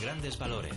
grandes valores.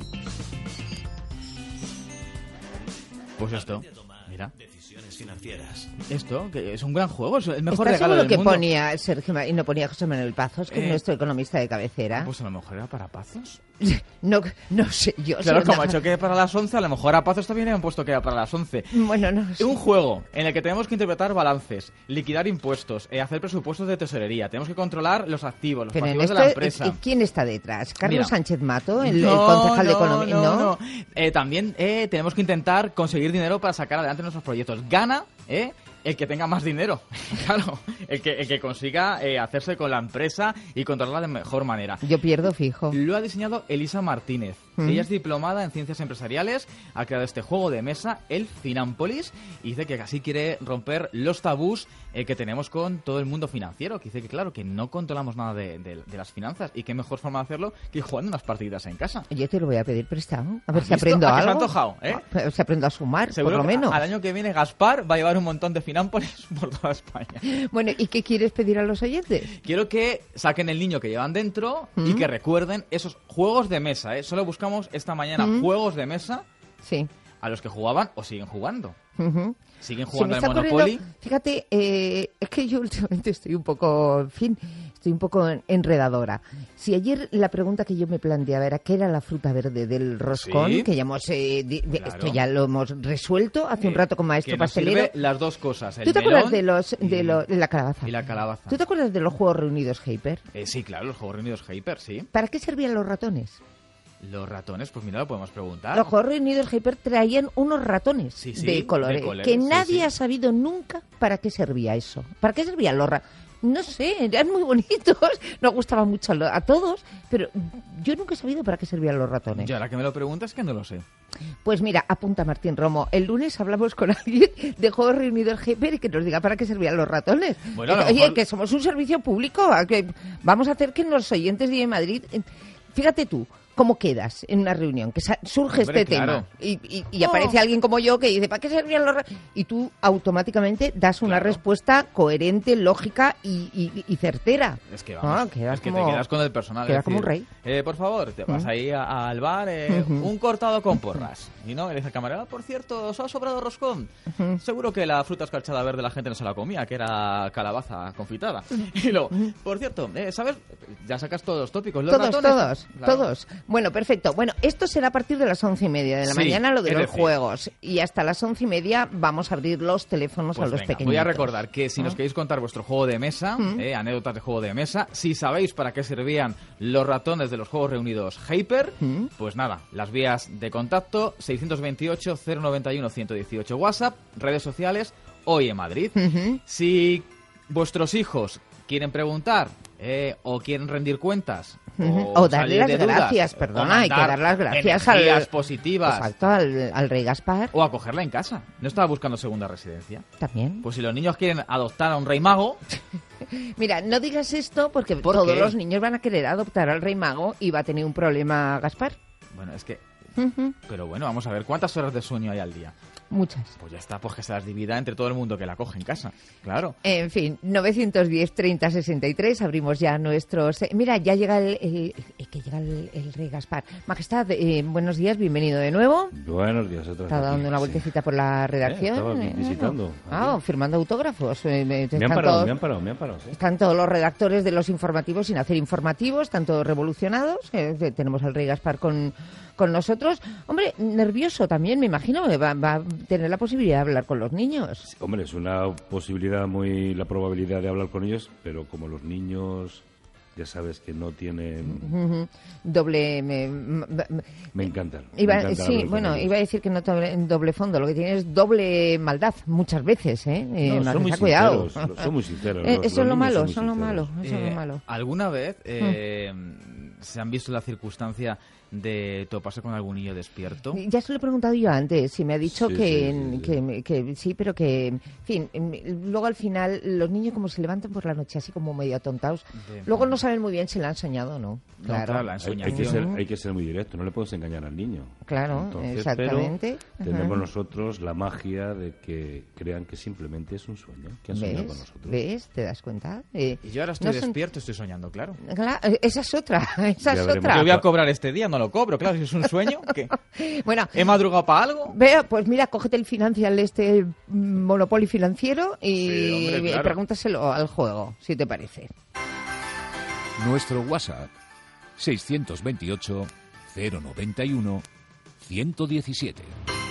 Pues esto, mira. Decisiones financieras. Esto, que es un gran juego, es el mejor ¿Estás regalo seguro del que mundo. ponía Sergio y no ponía José Manuel Pazos, que es nuestro economista de cabecera? Pues a lo mejor era para Pazos. No sé yo. Claro, soy como una- ha hecho que para las 11, a lo mejor a Pazos también han puesto que era para las 11. Bueno, no sé. Un juego en el que tenemos que interpretar balances, liquidar impuestos, hacer presupuestos de tesorería, tenemos que controlar los activos, los Pero en pasivos de esto, la empresa. ¿quién está detrás? ¿Carlos Mira. Sánchez Mato, el concejal de Economía? No. También tenemos que intentar conseguir dinero para sacar adelante nuestros proyectos. Gana, el que tenga más dinero. Claro, el que consiga hacerse con la empresa y controlarla de mejor manera. Yo pierdo fijo. Lo ha diseñado Elisa Martínez. Ella es diplomada en ciencias empresariales, ha creado este juego de mesa, el Finanpolis, y dice que así quiere romper los tabús que tenemos con todo el mundo financiero, que dice que claro, que no controlamos nada de las finanzas, y qué mejor forma de hacerlo que jugando unas partiditas en casa. Yo te lo voy a pedir prestado. A ver ¿Has si visto? aprendo ¿A que se algo. ha antojado, Si aprendo a sumar, Seguro por lo que menos. al año que viene Gaspar va a llevar un montón de Finanpolis por toda España. Bueno, ¿y qué quieres pedir a los oyentes? Quiero que saquen el niño que llevan dentro y que recuerden esos juegos de mesa. Solo buscamos esta mañana juegos de mesa Sí. a los que jugaban o siguen jugando. Ujú. Siguen Se jugando me al está Monopoly. ocurriendo- fíjate, es que yo últimamente estoy un poco, en fin, estoy un poco enredadora. Si ayer la pregunta que yo me planteaba era qué era la fruta verde del roscón, Sí. que ya hemos, Claro. esto ya lo hemos resuelto hace un rato con Maestro que nos Pastelero. sirve las dos cosas, el ¿Tú te melón acuerdas de la calabaza? y la calabaza. ¿Tú te acuerdas de los Juegos Reunidos Hyper? Sí, claro, los Juegos Reunidos Hyper, sí. ¿Para qué servían los ratones? Los ratones, pues mira, lo podemos preguntar. Los Juegos Reunidos Hyper traían unos ratones Sí, sí, de colores, de colores, que sí, nadie sí. ha sabido nunca para qué servía eso. ¿Para qué servían los ratones? No sé, eran muy bonitos, nos gustaban mucho a todos, pero yo nunca he sabido para qué servían los ratones. Yo ahora que me lo preguntas que no lo sé. Pues mira, apunta Martín Romo, el lunes hablamos con alguien de Juegos Reunidos Hyper y que nos diga para qué servían los ratones. Bueno, a lo Oye, mejor- que somos un servicio público, que vamos a hacer que los oyentes de Madrid... Fíjate tú, ¿cómo quedas en una reunión? Que surge Hombre, este claro. tema y aparece alguien como yo que dice, ¿para qué servían los ratones? Y tú automáticamente das una Claro. respuesta coherente, lógica y certera. Es que vamos, quedas es que como- te quedas con el personal. quedas es como un decir, por favor, te vas ahí al bar, un cortado con porras. Y no, le dice el camarero, por cierto, ¿os ha sobrado roscón? Seguro que la fruta escarchada verde la gente no se la comía, que era calabaza confitada. Y luego, por cierto, ¿sabes? Ya sacas todos los tópicos. Los ratones, claro. Todos. Bueno, perfecto. Bueno, esto será a partir de las 11:30 de la Sí, mañana, lo de es los decir- juegos. Y hasta las 11:30 vamos a abrir los teléfonos Pues a los venga, pequeños. voy a recordar que si nos queréis contar vuestro juego de mesa, anécdotas de juego de mesa, si sabéis para qué servían los ratones de los Juegos Reunidos Hyper, pues nada, las vías de contacto 628 091 118 WhatsApp, redes sociales, Hoy en Madrid. Si vuestros hijos quieren preguntar o quieren rendir cuentas O darle salir las de dudas, gracias, o perdona, hay que mandar dar las gracias energías al... positivas Exacto, al Rey Gaspar o acogerla en casa. ¿No estaba buscando segunda residencia? también. Pues si los niños quieren adoptar a un rey mago, Mira, no digas esto porque ¿Por todos qué? los niños van a querer adoptar al Rey Mago y va a tener un problema Gaspar. bueno, es que... Pero bueno, vamos a ver, ¿cuántas horas de sueño hay al día? Muchas. Pues ya está, pues que se las divida entre todo el mundo que la coge en casa. Claro. En fin, 910 30 63, abrimos ya nuestros... mira, ya llega el Rey Gaspar. Majestad, buenos días, bienvenido de nuevo. Buenos días, otra vez. Está dando una vueltecita por la redacción. estaba visitando. Firmando autógrafos. Me han Están parado, todos- me han parado. Sí. Están todos los redactores de los informativos sin hacer informativos, están todos revolucionados. Tenemos al Rey Gaspar con nosotros. Hombre, nervioso también, me imagino, que va a tener la posibilidad de hablar con los niños. Hombre, es una posibilidad la probabilidad de hablar con ellos, pero como los niños ya sabes que no tienen... Doble... Me encantan. Iba, me encanta sí, hablar con bueno, ellos. iba a decir que no doble fondo, lo que tiene es doble maldad muchas veces, ¿eh? No, son muy cuidado. sinceros, son muy sinceros. Eso es lo niños malo, son son lo muy malo, sinceros. eso es lo malo. ¿Alguna vez se han visto la circunstancia de toparse con algún niño despierto? Ya se lo he preguntado yo antes y me ha dicho Sí, que, sí. que sí, pero que, en fin, luego al final los niños como se levantan por la noche así como medio atontados, luego no saben muy bien si la han soñado o no. No, Claro, claro, la Hay ensoñación. que ser muy directo, no le puedes engañar al niño. Claro, Entonces, exactamente. Pero tenemos Ajá. nosotros la magia de que crean que simplemente es un sueño, que han soñado con ¿Ves? nosotros. ¿Ves? ¿Te das cuenta? Y yo ahora estoy no son- despierto, estoy soñando, claro. Claro, esa es otra. Esa Ya es veremos. otra. Yo voy a cobrar este día, no lo cobro, claro, si es un sueño. ¿Qué? Bueno, ¿He madrugado para algo? vea, pues mira, cógete el financial, Monopoly financiero y Sí, hombre, claro. pregúntaselo al juego, si te parece. Nuestro WhatsApp 628 091 117.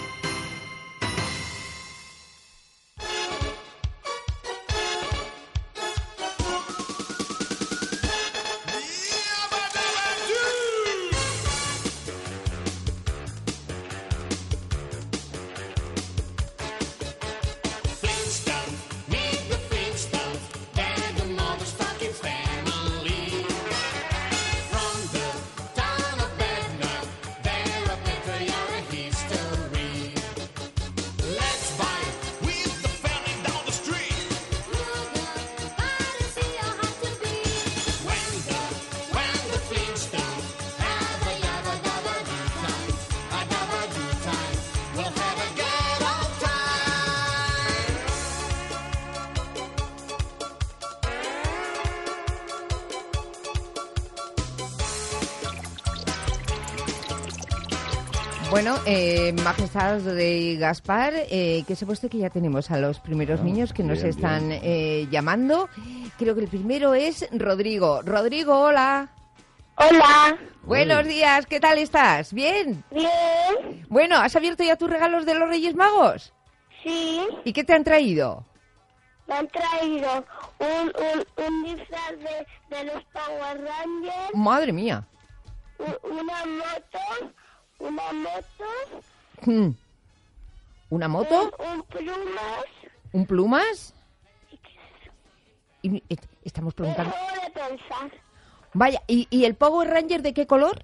Bueno, Majestad de Gaspar, que se puesto que ya tenemos a los primeros niños que nos bien, están llamando. Creo que el primero es Rodrigo. Rodrigo, hola. Hola. Buenos días, ¿qué tal estás? ¿Bien? Bien. Bueno, ¿has abierto ya tus regalos de los Reyes Magos? Sí. ¿Y qué te han traído? Me han traído un disfraz de los Power Rangers, Madre mía. una moto, ¿Una moto? un plumas, ¿Un plumas? Y estamos preguntando... juego de pensar, Vaya, ¿y el Power Ranger de qué color?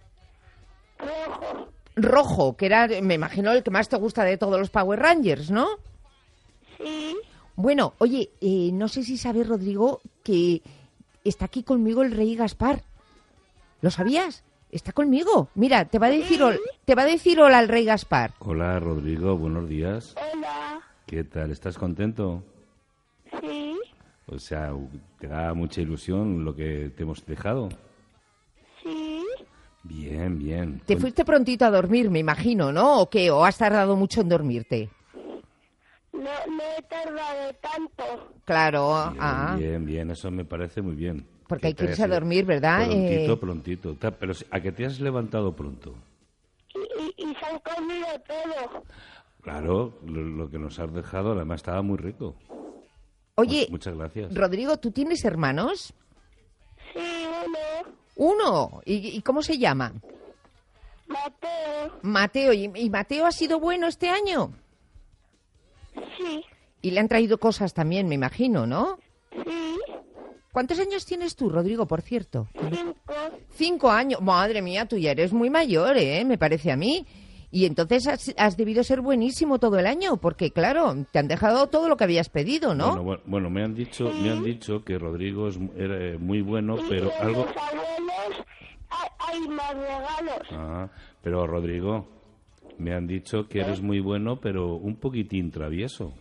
rojo. Rojo, que era, me imagino, el que más te gusta de todos los Power Rangers, ¿no? Sí. Bueno, oye, no sé si sabes, Rodrigo, que está aquí conmigo el rey Gaspar. ¿Lo sabías? Está conmigo. Mira, te va a decir hola al rey Gaspar. Hola, Rodrigo, buenos días. Hola. ¿Qué tal? ¿Estás contento? Sí. O sea, ¿te da mucha ilusión lo que te hemos dejado? Sí. Bien, bien. Te fuiste prontito a dormir, me imagino, ¿no? ¿O qué? ¿O has tardado mucho en dormirte? No he tardado tanto. Claro, Bien, bien, bien, eso me parece muy bien. porque hay que te irse a hayas- dormir, ¿verdad? Prontito. Pero ¿a que te has levantado pronto? Y se han comido todo. Claro, lo que nos has dejado además estaba muy rico. Oye, Muchas gracias. Rodrigo, ¿tú tienes hermanos? Sí, uno. Uno. ¿Y cómo se llama? Mateo. Mateo. ¿Y Mateo ha sido bueno este año? Sí. Y le han traído cosas también, me imagino, ¿no? Sí. ¿Cuántos años tienes tú, Rodrigo, por cierto? 5. 5 años. Madre mía, tú ya eres muy mayor, me parece a mí. Y entonces has debido ser buenísimo todo el año, porque claro, te han dejado todo lo que habías pedido, ¿no? Bueno, me han dicho que Rodrigo era muy bueno, pero y algo... los abuelos hay más regalos. Ah, pero Rodrigo, me han dicho que eres muy bueno, pero un poquitín travieso.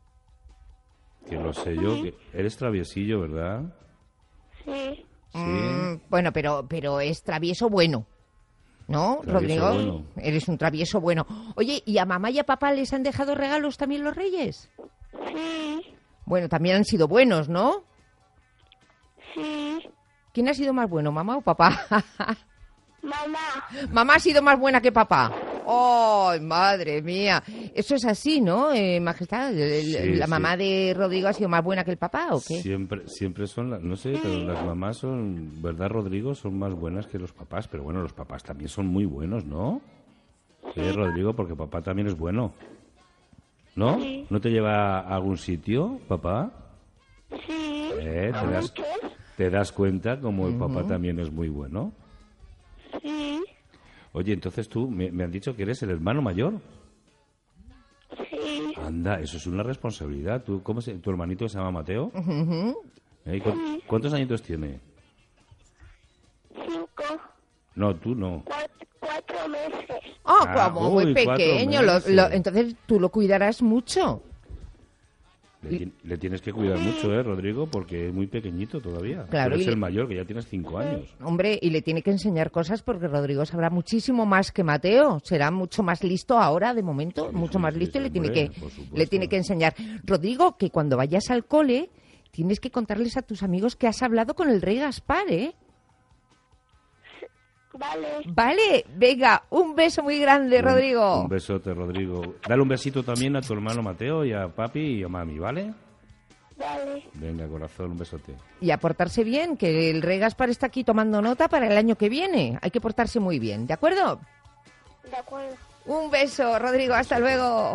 Que lo sé yo, que eres traviesillo, ¿verdad? Sí. Sí. Bueno, pero es travieso bueno, ¿no, Travieso Rodrigo? bueno. Eres un travieso bueno. Oye, ¿y a mamá y a papá les han dejado regalos también los reyes? Sí. Bueno, también han sido buenos, ¿no? Sí. ¿Quién ha sido más bueno, mamá o papá? Mamá. Mamá ha sido más buena que papá. ¡Ay, madre mía! Eso es así, ¿no, Majestad? ¿La sí. mamá de Rodrigo ha sido más buena que el papá o qué? Siempre son, no sé, pero las mamás son, ¿verdad, Rodrigo? Son más buenas que los papás, pero bueno, los papás también son muy buenos, ¿no? Sí, Rodrigo, porque papá también es bueno. ¿No? Sí. ¿No te lleva a algún sitio, papá? Sí. ¿Te das cuenta como el papá también es muy bueno? Sí. Oye, entonces tú me han dicho que eres el hermano mayor. Sí. Anda, eso es una responsabilidad. ¿Tu hermanito se llama Mateo? ¿Cuántos añitos tiene? 5. No, tú no. 4 meses. Ah, como muy uy, 4 pequeño. meses. Entonces tú lo cuidarás mucho. Le tienes que cuidar mucho, Rodrigo, porque es muy pequeñito todavía. Claro, Pero es el mayor, que ya tienes 5 años. Hombre, y le tiene que enseñar cosas porque Rodrigo sabrá muchísimo más que Mateo. Será mucho más listo ahora, de momento, Sí, mucho sí, más sí, listo y hombre, por le supuesto. tiene que enseñar. Rodrigo, que cuando vayas al cole tienes que contarles a tus amigos que has hablado con el rey Gaspar, ¿eh? Vale. Vale, venga, un beso muy grande, Rodrigo. Un besote, Rodrigo. Dale un besito también a tu hermano Mateo y a papi y a mami, ¿vale? Vale. Venga, corazón, un besote. Y a portarse bien, que el rey Gaspar está aquí tomando nota para el año que viene. Hay que portarse muy bien, ¿de acuerdo? De acuerdo. Un beso, Rodrigo, hasta luego.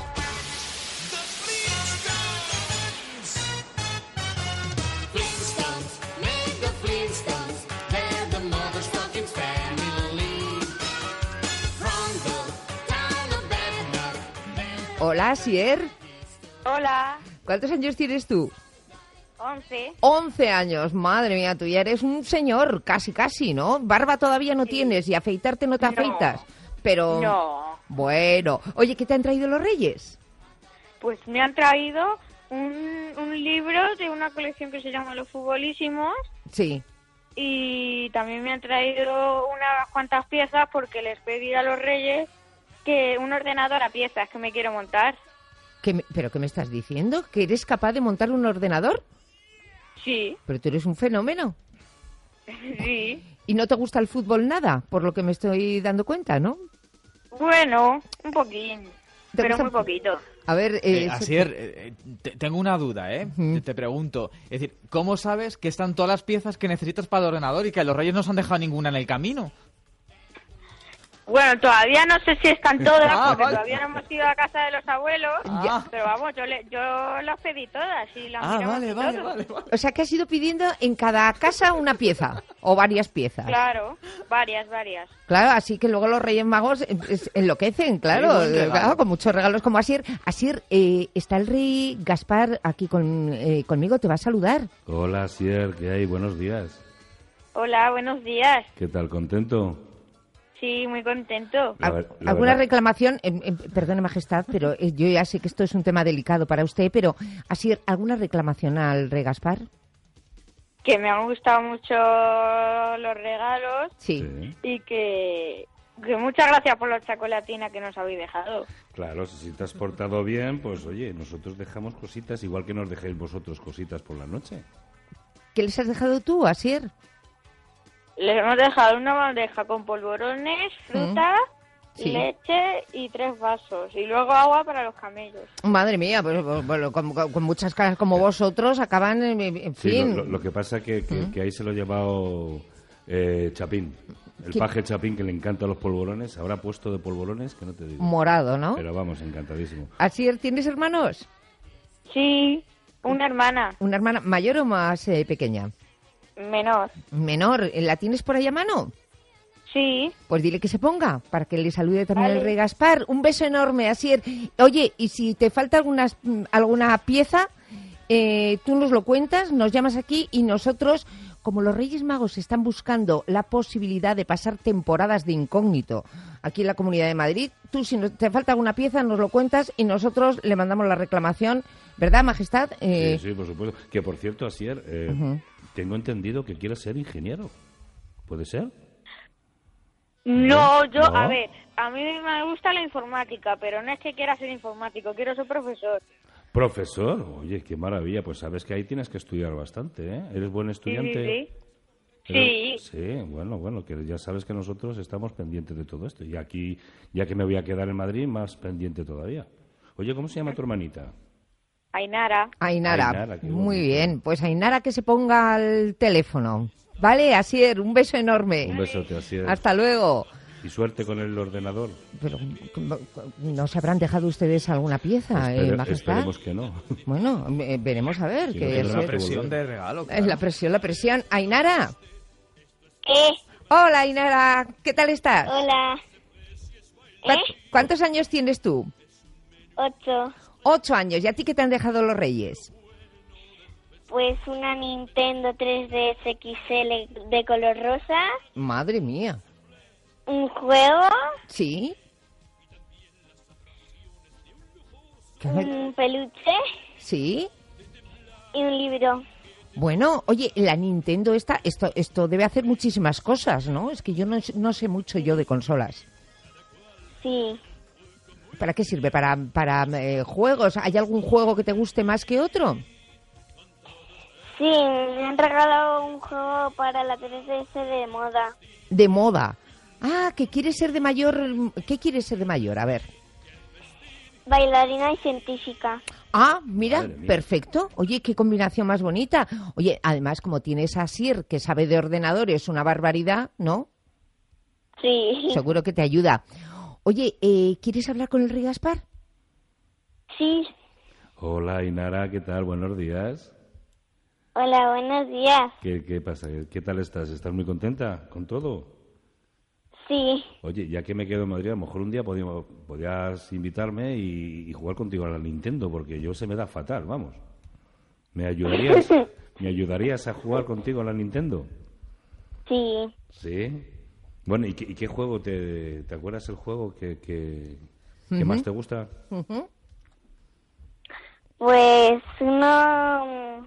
Hola, Asier. Hola, ¿Cuántos años tienes tú? 11. 11 años, madre mía, tú ya eres un señor, casi, ¿no? Barba todavía no tienes y afeitarte no te afeitas. Pero, No, bueno. Oye, ¿qué te han traído los reyes? pues me han traído un libro de una colección que se llama Los Futbolísimos Sí. y también me han traído unas cuantas piezas porque les pedí a los reyes que un ordenador a piezas que me quiero montar. ¿Pero qué me estás diciendo? ¿Que eres capaz de montar un ordenador? Sí, Pero tú eres un fenómeno. sí. ¿Y no te gusta el fútbol nada? Por lo que me estoy dando cuenta, ¿no? Bueno, un poquín, ¿Te pero gusta? muy poquito. A ver, Asier, tengo una duda, ¿eh? Te pregunto. Es decir, ¿cómo sabes que están todas las piezas que necesitas para el ordenador y que los reyes no se han dejado ninguna en el camino? Bueno, todavía no sé si están todas, porque vale. todavía no hemos ido a casa de los abuelos, Ah. pero vamos, yo las pedí todas y las miramos y todo. o sea, que has ido pidiendo en cada casa una pieza o varias piezas. Claro, varias. Claro, así que luego los Reyes Magos enloquecen, claro, Sí, buen regalo. claro, con muchos regalos como Asier. Asier, está el rey Gaspar aquí conmigo, te va a saludar. Hola, Sier, ¿qué hay? Buenos días. Hola, buenos días. ¿Qué tal? ¿Contento? Sí, muy contento. La ¿Alguna verdad- reclamación? Perdone, Majestad, pero yo ya sé que esto es un tema delicado para usted, pero Asier, ¿alguna reclamación al rey Gaspar? Que me han gustado mucho los regalos Sí. Sí. y que muchas gracias por la chocolatina que nos habéis dejado. Claro, si te has portado bien, pues oye, nosotros dejamos cositas igual que nos dejéis vosotros cositas por la noche. ¿Qué les has dejado tú, Asier? Les hemos dejado una bandeja con polvorones, fruta, Sí. leche y 3 vasos. Y luego agua para los camellos. Madre mía, pues, bueno, con muchas caras como vosotros acaban, en Sí, fin. lo que pasa que ahí se lo ha llevado Chapín. El ¿Qué? paje Chapín, que le encanta los polvorones. Habrá puesto de polvorones que no te digo. Morado, ¿no? Pero vamos, encantadísimo. Asier, ¿tienes hermanos? Sí, una hermana ¿Una hermana mayor o más pequeña? menor. Menor, ¿la tienes por ahí a mano? Sí, Pues dile que se ponga, para que le salude también Vale. el rey Gaspar. Un beso enorme, Asier. Oye, y si te falta alguna pieza, tú nos lo cuentas, nos llamas aquí y nosotros, como los Reyes Magos están buscando la posibilidad de pasar temporadas de incógnito aquí en la Comunidad de Madrid, tú si te falta alguna pieza nos lo cuentas y nosotros le mandamos la reclamación, ¿verdad, Majestad? Sí, por supuesto. Que por cierto, Asier, tengo entendido que quieres ser ingeniero. ¿Puede ser? no, yo, ¿No? a ver, a mí me gusta la informática, pero no es que quiera ser informático, quiero ser profesor. Profesor, oye, qué maravilla. Pues sabes que ahí tienes que estudiar bastante, ¿eh? ¿Eres buen estudiante? Sí. Sí, bueno, que ya sabes que nosotros estamos pendientes de todo esto. Y aquí, ya que me voy a quedar en Madrid, más pendiente todavía. Oye, ¿cómo se llama tu hermanita? Ainara. Ainara, Ainara, qué muy bonito. bien. Pues Ainara que se ponga al teléfono. Vale, Asier, un beso enorme. Un besote, Asier. Hasta luego. Y suerte con el ordenador. Pero ¿no se habrán dejado ustedes alguna pieza, Majestad? Esperemos que no. Bueno, veremos a ver. Sí, que no Es es, una tendrá presión de regalo. es la presión. Ainara. ¿Qué? Hola, Ainara. ¿Qué tal estás? Hola. ¿Cuántos años tienes tú? 8. 8 años. ¿Y a ti qué te han dejado los reyes? Pues una Nintendo 3DS XL de color rosa, Madre mía. un juego, ¿Sí? un peluche ¿Sí? y un libro. Bueno, oye, la Nintendo esto debe hacer muchísimas cosas, ¿no? Es que yo no sé mucho yo de consolas. Sí. ¿Para qué sirve? ¿Para juegos? ¿Hay algún juego que te guste más que otro? Sí, me han regalado un juego para la 3DS de moda. De moda. Ah, que quieres ser de mayor. ¿Qué quieres ser de mayor? A ver. Bailarina y científica. Ah, mira, Madre mía. perfecto. Oye, qué combinación más bonita. Oye, además, como tienes a Sir, que sabe de ordenadores, una barbaridad, ¿no? Sí. Seguro que te ayuda. Oye, ¿quieres hablar con el Rey Gaspar? Sí. Hola, Ainara, ¿qué tal? Buenos días. Hola, buenos días. ¿Qué pasa? ¿Qué tal estás? ¿Estás muy contenta con todo? Sí. Oye, ya que me quedo en Madrid, a lo mejor un día podías invitarme y jugar contigo a la Nintendo, porque yo se me da fatal, vamos. ¿Me ayudarías a jugar contigo a la Nintendo? Sí. Sí. Bueno, ¿y qué juego te acuerdas el juego que más te gusta? Ujú. Pues uno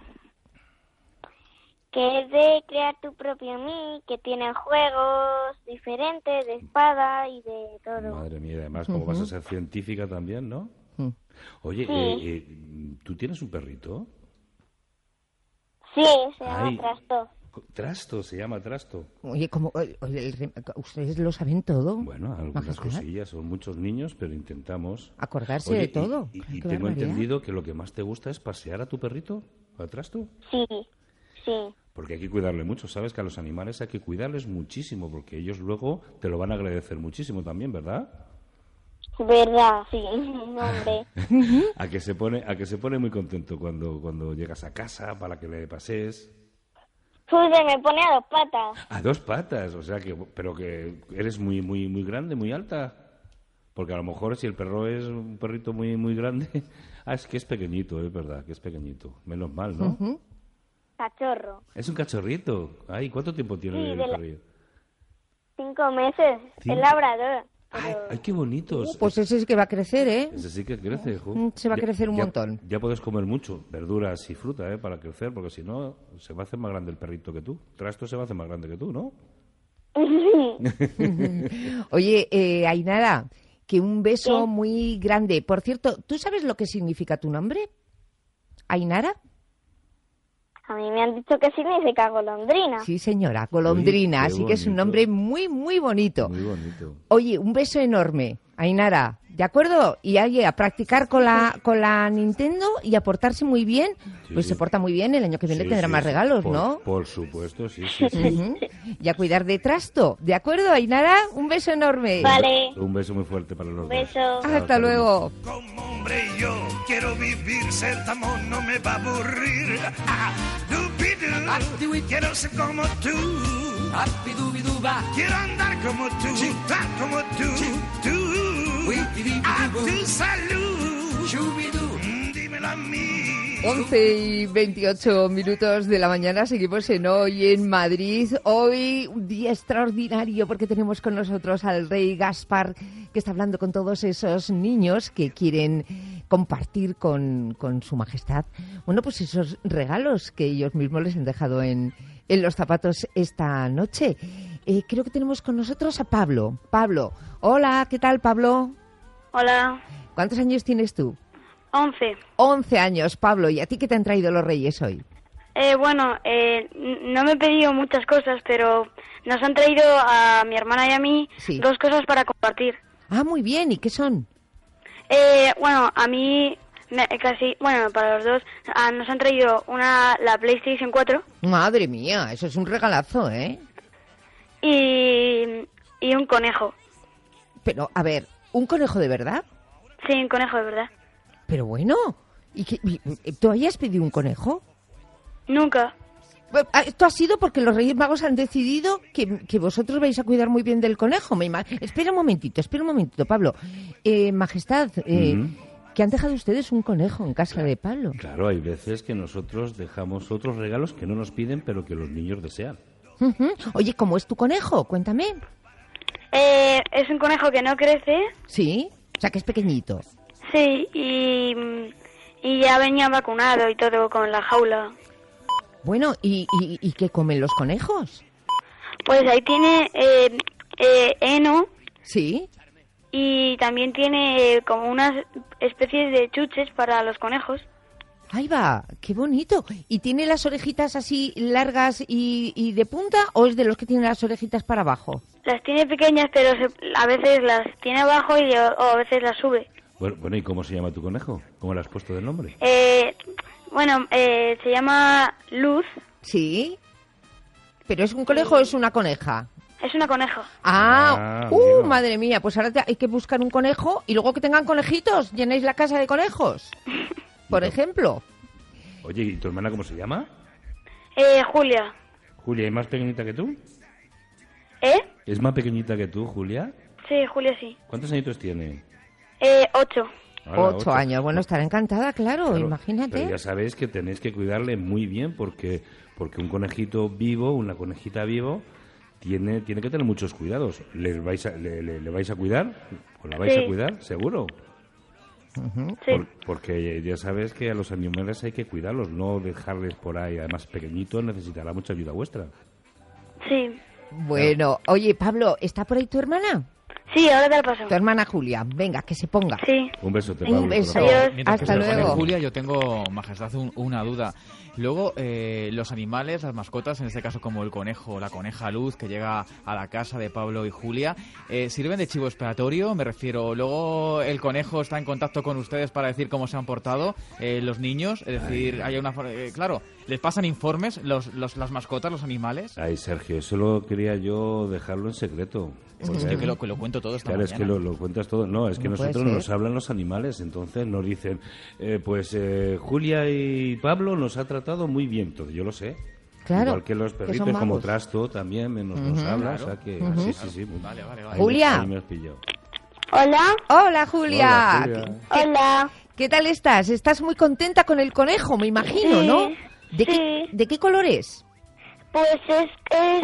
que es de crear tu propio mí, que tiene juegos diferentes de espada y de todo. Madre mía, además, como vas a ser científica también, ¿no? Oye, Sí. ¿tú tienes un perrito? Sí, se llama Ay. Trasto. Trasto, se llama Trasto. Oye, ¿ustedes lo saben todo? Bueno, algunas Majestad. cosillas, son muchos niños, pero intentamos. Acordarse Oye, de todo. Y Qué tengo barbaridad. entendido que lo que más te gusta es pasear a tu perrito, a Trasto. Sí. Sí. Porque hay que cuidarle mucho, ¿sabes? Que a los animales hay que cuidarles muchísimo, porque ellos luego te lo van a agradecer muchísimo también, ¿verdad? ¿Verdad? Sí. Hombre. A que se pone muy contento cuando llegas a casa para que le pasees. Pues me pone a 2 patas. A 2 patas, o sea pero que eres muy muy muy grande, muy alta. Porque a lo mejor si el perro es un perrito muy muy grande, es que es pequeñito, es verdad, que es pequeñito. Menos mal, ¿no? Cachorro. Es un cachorrito. Ay, ¿cuánto tiempo tiene Sí, el de la- perrillo? 5 meses. ¿Cinco? Es labrador. Ay, qué bonitos. Pues ese es que va a crecer, ¿eh? Ese sí que crece, jo. Se va a crecer un montón. Ya puedes comer mucho, verduras y fruta, para crecer, porque si no, se va a hacer más grande el perrito que tú. Trasto se va a hacer más grande que tú, ¿no? Oye, Ainara, que un beso ¿Qué? muy grande. Por cierto, ¿tú sabes lo que significa tu nombre? ¿Ainara? A mí me han dicho que significa golondrina. Sí, señora, golondrina. Uy, qué Así que es un bonito. nombre muy, muy bonito. Muy bonito. Oye, un beso enorme, Ainara, ¿de acuerdo? Y oye, a practicar con la Nintendo y a portarse muy bien. Sí, Pues sí. se porta muy bien, el año que viene Sí, tendrá sí, más sí. regalos, Por- ¿no? Por supuesto, sí, sí, sí. Ujú. Y a cuidar de Trasto, ¿de acuerdo, Ainara? Un beso enorme. Vale. Un beso muy fuerte para los dos. Beso. Chao, Hasta cariño. luego. Como hombre yo quiero vivir, ser tamón no me va a aburrir. Ah, dubidu, quiero ser como tú. Quiero andar como tú, como tú. A tu salud, dímelo a mí. 11:28 de la mañana, seguimos en Hoy en Madrid. Hoy un día extraordinario porque tenemos con nosotros al Rey Gaspar, que está hablando con todos esos niños que quieren compartir con su majestad, bueno, pues esos regalos que ellos mismos les han dejado en los zapatos esta noche. Creo que tenemos con nosotros a Pablo. Pablo, hola, ¿qué tal, Pablo? Hola, ¿Cuántos años tienes tú? 11. 11 años, Pablo. ¿Y a ti qué te han traído los Reyes hoy? No me he pedido muchas cosas, pero nos han traído a mi hermana y a mí Sí. 2 cosas para compartir. Ah, muy bien. ¿Y qué son? A mí, para los dos, nos han traído la PlayStation 4 Madre mía, eso es un regalazo, ¿eh? y un conejo. Pero, a ver, ¿un conejo de verdad? Sí, un conejo de verdad. Pero bueno, ¿tú habías pedido un conejo? Nunca. Esto ha sido porque los Reyes Magos han decidido que vosotros vais a cuidar muy bien del conejo. Espera un momentito, Pablo. Majestad, que han dejado ustedes un conejo en casa de Pablo. Claro, hay veces que nosotros dejamos otros regalos que no nos piden, pero que los niños desean. Ujú. Oye, ¿cómo es tu conejo? Cuéntame. Es un conejo que no crece, ¿Sí? O sea, que es pequeñito. sí, y Y ya venía vacunado y todo con la jaula. Bueno, ¿y qué comen los conejos? Pues ahí tiene heno Sí. y también tiene como unas especies de chuches para los conejos. Ahí va, qué bonito. ¿Y tiene las orejitas así largas y de punta o es de los que tienen las orejitas para abajo? Las tiene pequeñas, pero a veces las tiene abajo o a veces las sube. Bueno, ¿y cómo se llama tu conejo? ¿Cómo le has puesto de nombre? Se llama Luz. Sí. ¿Pero es un conejo o es una coneja? Es una coneja. Amigo. Madre mía, pues ahora hay que buscar un conejo y luego que tengan conejitos, llenéis la casa de conejos. Por ejemplo. Oye, ¿y tu hermana cómo se llama? Julia. Julia, ¿es más pequeñita que tú? ¿Es más pequeñita que tú, Julia? Sí, Julia sí. ¿Cuántos añitos tiene? 8. Ahora, 8 años. Bueno, estará encantada, claro, imagínate. Pero ya sabéis que tenéis que cuidarle muy bien porque un conejito vivo, una conejita vivo, tiene que tener muchos cuidados. ¿Le vais a cuidar? ¿O la vais a cuidar? ¿Seguro? Sí. Porque ya sabes que a los animales hay que cuidarlos, no dejarles por ahí. Además, pequeñitos necesitará mucha ayuda vuestra. Sí. Bueno, oye, Pablo, ¿está por ahí tu hermana? Sí, ahora te lo paso. Tu hermana Julia, venga, que se ponga. Sí. Un beso, Pablo. Un beso. Adiós. Mientras que Hasta se pone luego. Julia, yo tengo, majestad, una duda. Luego, los animales, las mascotas, en este caso como el conejo o la coneja Luz, que llega a la casa de Pablo y Julia, ¿sirven de chivo expiatorio? Me refiero, luego el conejo está en contacto con ustedes para decir cómo se han portado los niños, es decir, hay una... claro, ¿les pasan informes las mascotas, los animales? Ay, Sergio, eso lo quería yo dejarlo en secreto. Es que lo cuento todo esta Claro, mañana. es que lo cuentas todo. No, es que No puede nosotros ser. nos hablan los animales, entonces nos dicen, Julia y Pablo nos ha tratado muy bien. Entonces yo lo sé. Claro, Igual que los que perritos, son como magos. Trasto también nos habla, Claro. o sea que sí. Vale. Julia. Ahí me has pillado. Hola. Hola, Julia. Hola, Julia. Hola. ¿Qué tal estás? Estás muy contenta con el conejo, me imagino, Sí, ¿no? sí. ¿De qué color es? Pues es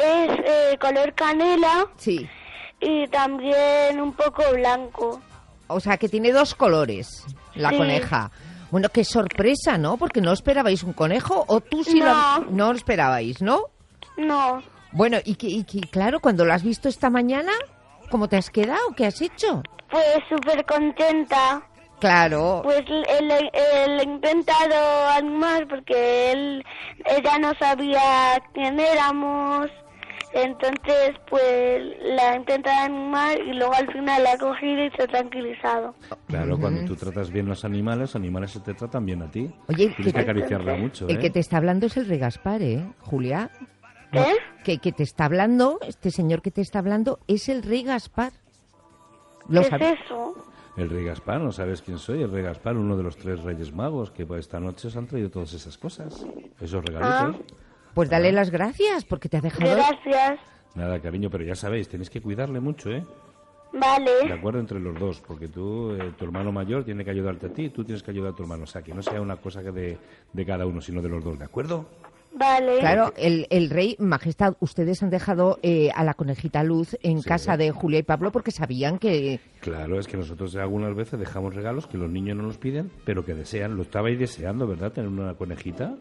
color canela Sí. y también un poco blanco. O sea, que tiene 2 colores, la Sí. coneja. Bueno, qué sorpresa, ¿no? Porque no esperabais un conejo, o tú sí No. no lo esperabais, ¿no? No, Bueno, claro, cuando lo has visto esta mañana, ¿cómo te has quedado? ¿Qué has hecho? pues súper contenta. Claro. Pues él he intentado animar porque ella no sabía quién éramos. Entonces, pues la he intentado animar y luego al final la he cogido y se ha tranquilizado. Claro, cuando tú tratas bien los animales se te tratan bien a ti. Oye, Tienes que acariciarla mucho, el que te está hablando es el Rey Gaspar, Julia? No, ¿Eh? que te está hablando, este señor que te está hablando, es el Rey Gaspar. ¿Lo ¿Qué es sabes? eso? El Rey Gaspar, ¿no sabes quién soy? El Rey Gaspar, uno de los 3 Reyes Magos, que esta noche os han traído todas esas cosas, esos regalitos. Pues dale las gracias, porque te ha dejado... Gracias. Nada, cariño, pero ya sabéis, tenéis que cuidarle mucho, ¿eh? De Vale. acuerdo, entre los dos, porque tú, tu hermano mayor tiene que ayudarte a ti y tú tienes que ayudar a tu hermano. O sea, que no sea una cosa que de cada uno, sino de los dos, ¿de acuerdo? Vale. Claro, el rey, majestad, ustedes han dejado a la conejita Luz en casa de Julia y Pablo porque sabían que... Claro, es que nosotros algunas veces dejamos regalos que los niños no los piden, pero que desean. Lo estabais deseando, ¿verdad? Tener una conejita.